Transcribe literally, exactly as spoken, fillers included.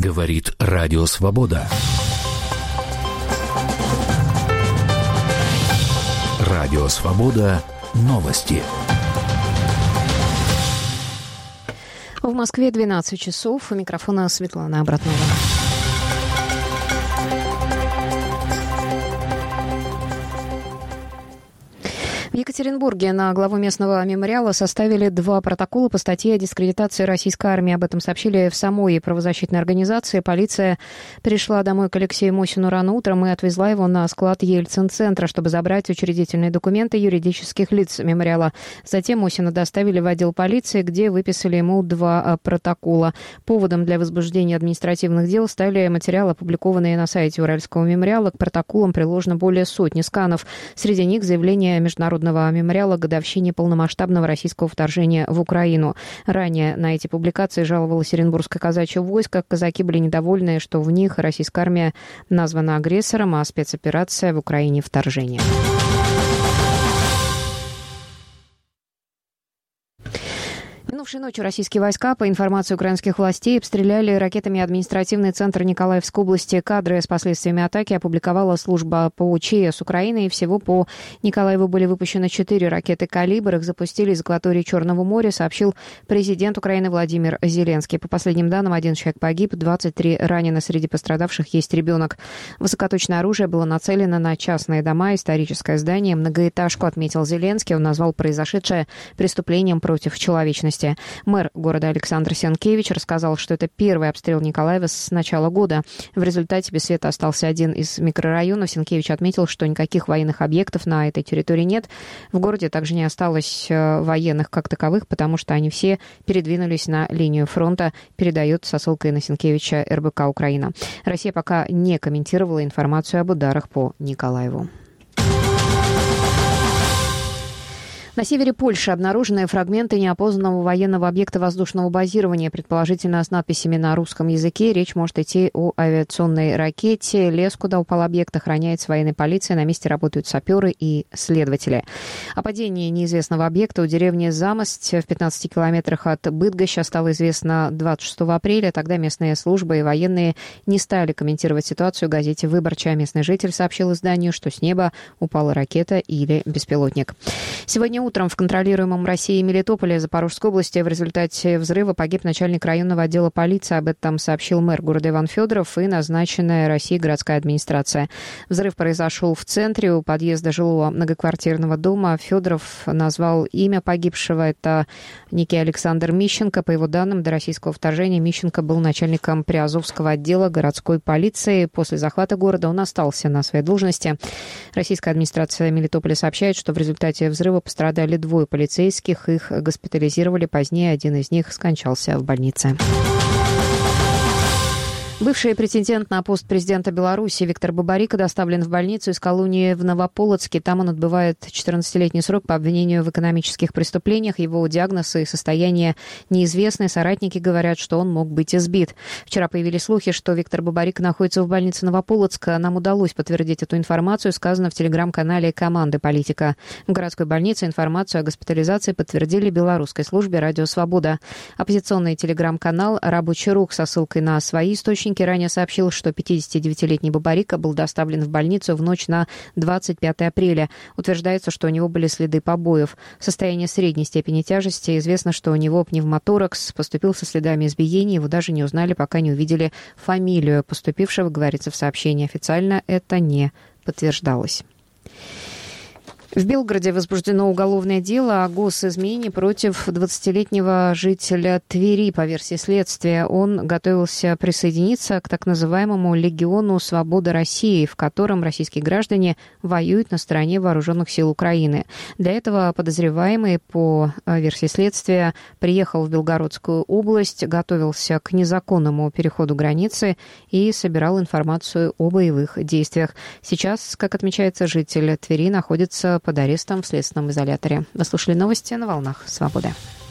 Говорит Радио Свобода. Радио Свобода. Новости. В Москве двенадцать часов. У микрофона Светлана Обратнова. В Екатеринбурге на главу местного мемориала составили два протокола по статье о дискредитации российской армии. Об этом сообщили в самой правозащитной организации. Полиция пришла домой к Алексею Мосину рано утром и отвезла его на склад Ельцин-центра, чтобы забрать учредительные документы юридических лиц мемориала. Затем Мосина доставили в отдел полиции, где выписали ему два протокола. Поводом для возбуждения административных дел стали материалы, опубликованные на сайте Уральского мемориала. К протоколам приложено более сотни сканов. Среди них заявление Международного мемориала к годовщине полномасштабного российского вторжения в Украину. Ранее на эти публикации жаловалось Оренбургское казачье войско. Казаки были недовольны, что в них российская армия названа агрессором, а спецоперация в Украине — вторжение. Минувшей ночью российские войска, по информации украинских властей, обстреляли ракетами административный центр Николаевской области. Кадры с последствиями атаки опубликовала служба ПО ЧС Украины. И всего по Николаеву были выпущены четыре ракеты «Калибр». Их запустили из акватории Черного моря, сообщил президент Украины Владимир Зеленский. По последним данным, один человек погиб, двадцать три ранены. Среди пострадавших есть ребенок. Высокоточное оружие было нацелено на частные дома, историческое здание, многоэтажку, отметил Зеленский. Он назвал произошедшее преступлением против человечности. Мэр города Александр Сенкевич рассказал, что это первый обстрел Николаева с начала года. В результате без света остался один из микрорайонов. Сенкевич отметил, что никаких военных объектов на этой территории нет. В городе также не осталось военных как таковых, потому что они все передвинулись на линию фронта, передает со ссылкой на Сенкевича эр бэ ка Украина. Россия пока не комментировала информацию об ударах по Николаеву. На севере Польши обнаружены фрагменты неопознанного военного объекта воздушного базирования, предположительно с надписями на русском языке. Речь может идти о авиационной ракете. Лес, куда упал объект, охраняется военной полицией. На месте работают саперы и следователи. О падении неизвестного объекта у деревни Замость в пятнадцати километрах от Быдгоща стало известно двадцать шестого апреля. Тогда местные службы и военные не стали комментировать ситуацию. Газете «Выборча» местный житель сообщил изданию, что с неба упала ракета или беспилотник. Сегодня утром в контролируемом Россией Мелитополе Запорожской области в результате взрыва погиб начальник районного отдела полиции. Об этом сообщил мэр города Иван Федоров и назначенная Россией городская администрация. Взрыв произошел в центре у подъезда жилого многоквартирного дома. Федоров назвал имя погибшего. Это некий Александр Мищенко. По его данным, до российского вторжения Мищенко был начальником Приазовского отдела городской полиции. После захвата города он остался на своей должности. Российская администрация Мелитополя сообщает, что в результате взрыва пострадали Дали двое полицейских, их госпитализировали. Позднее один из них скончался в больнице. Бывший претендент на пост президента Беларуси Виктор Бабарико доставлен в больницу из колонии в Новополоцке. Там он отбывает четырнадцатилетний срок по обвинению в экономических преступлениях. Его диагноз и состояние неизвестны. Соратники говорят, что он мог быть избит. Вчера появились слухи, что Виктор Бабарико находится в больнице Новополоцка. Нам удалось подтвердить эту информацию, сказано в телеграм-канале «Команды политика». В городской больнице информацию о госпитализации подтвердили белорусской службе «Радио Свобода». Оппозиционный телеграм-канал «Рабочий рух» со ссылкой на свои источники ранее сообщил, что пятидесятидевятилетний Бабарико был доставлен в больницу в ночь на двадцать пятое апреля. Утверждается, что у него были следы побоев. Состояние средней степени тяжести. Известно, что у него пневмоторакс. Поступил со следами избиений. Его даже не узнали, пока не увидели фамилию поступившего, говорится в сообщении. Официально это не подтверждалось. В Белгороде возбуждено уголовное дело о госизмене против двадцатилетнего жителя Твери. По версии следствия, он готовился присоединиться к так называемому «Легиону Свободы России», в котором российские граждане воюют на стороне вооруженных сил Украины. Для этого подозреваемый, по версии следствия, приехал в Белгородскую область, готовился к незаконному переходу границы и собирал информацию о боевых действиях. Сейчас, как отмечается, житель Твери находится под арестом в следственном изоляторе. Вы слушали новости на волнах Свободы.